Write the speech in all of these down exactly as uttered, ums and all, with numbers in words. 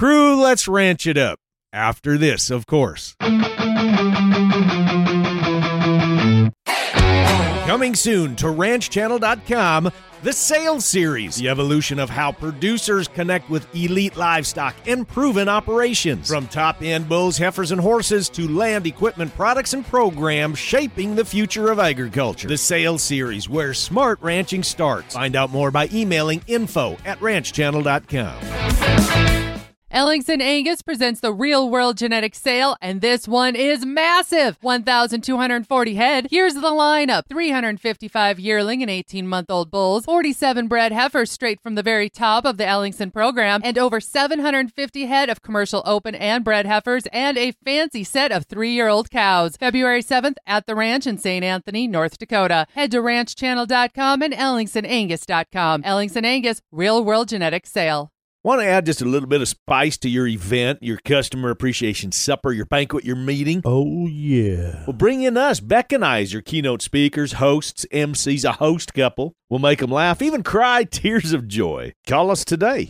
Crew, let's ranch it up. After this, of course. Coming soon to ranch channel dot com, the Sales Series, the evolution of how producers connect with elite livestock and proven operations. From top-end bulls, heifers, and horses to land equipment products and programs shaping the future of agriculture. The Sales Series, where smart ranching starts. Find out more by emailing info at ranch channel dot com. Ellingson Angus presents the Real World Genetics Sale, and this one is massive. one thousand two hundred forty head. Here's the lineup. three hundred fifty-five yearling and eighteen-month-old bulls, forty-seven bred heifers straight from the very top of the Ellingson program, and over seven hundred fifty head of commercial open and bred heifers, and a fancy set of three-year-old cows. February seventh at the ranch in Saint Anthony, North Dakota. Head to ranch channel dot com and ellingson angus dot com. Ellingson Angus Real World Genetics Sale. Want to add just a little bit of spice to your event, your customer appreciation supper, your banquet, your meeting? Oh, yeah. Well, bring in us, Beck and I, as your keynote speakers, hosts, M Cs, a host couple. We'll make them laugh, even cry tears of joy. Call us today.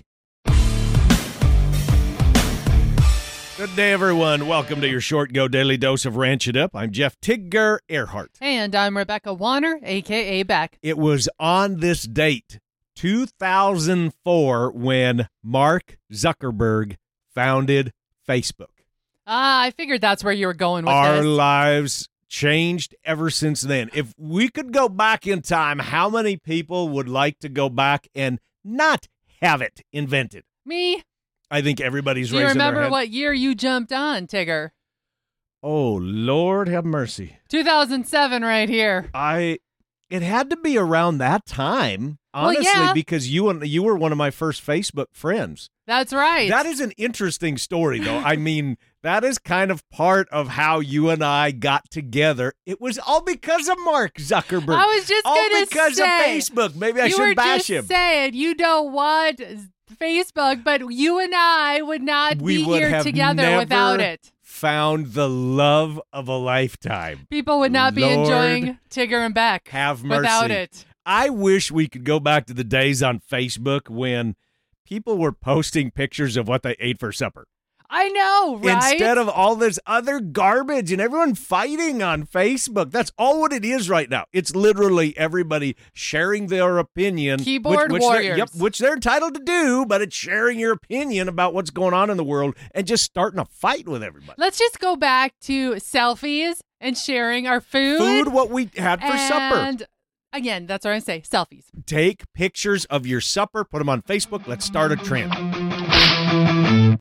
Good day, everyone. Welcome to your Short Go Daily Dose of Ranch It Up. I'm Jeff Tigger Earhart. And I'm Rebecca Warner, a k a. Beck. It was on this date, two thousand four, when Mark Zuckerberg founded Facebook. Ah, I figured that's where you were going with Our this. lives changed ever since then. If we could go back in time, how many people would like to go back and not have it invented? Me? I think everybody's Do you raising their remember hand. what year you jumped on, Tigger? Oh, Lord have mercy. two thousand seven right here. I it had to be around that time, honestly, well, yeah. because you and you were one of my first Facebook friends. That's right. That is an interesting story, though. I mean, that is kind of part of how you and I got together. It was all because of Mark Zuckerberg. I was just all going to because say, of Facebook. Maybe I you should were bash just him. saying you don't want Facebook, but you and I would not We be would here have together never without it. Found the love of a lifetime. People would not be Lord enjoying Tigger and Beck have mercy. without it. I wish we could go back to the days on Facebook when people were posting pictures of what they ate for supper. I know, right? Instead of all this other garbage and everyone fighting on Facebook. That's all what it is right now. It's literally everybody sharing their opinion. Keyboard which, which warriors. They're, yep, which they're entitled to do, but it's sharing your opinion about what's going on in the world and just starting a fight with everybody. Let's just go back to selfies and sharing our food. Food, what we had for supper. And again, that's what I say, selfies. Take pictures of your supper, put them on Facebook. Let's start a trend.